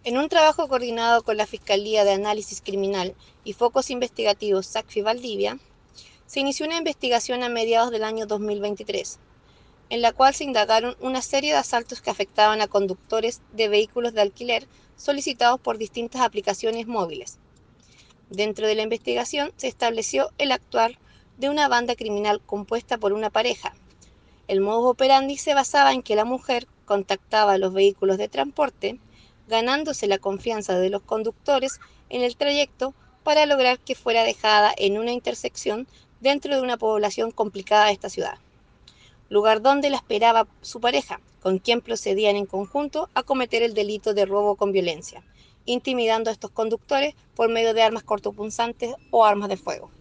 En un trabajo coordinado con la Fiscalía de Análisis Criminal y Focos Investigativos SACFI Valdivia, se inició una investigación a mediados del año 2023, en la cual se indagaron una serie de asaltos que afectaban a conductores de vehículos de alquiler solicitados por distintas aplicaciones móviles. Dentro de la investigación se estableció el actuar de una banda criminal compuesta por una pareja. El modus operandi se basaba en que la mujer contactaba a los vehículos de transporte, ganándose la confianza de los conductores en el trayecto para lograr que fuera dejada en una intersección dentro de una población complicada de esta ciudad, lugar donde la esperaba su pareja, con quien procedían en conjunto a cometer el delito de robo con violencia, intimidando a estos conductores por medio de armas cortopunzantes o armas de fuego.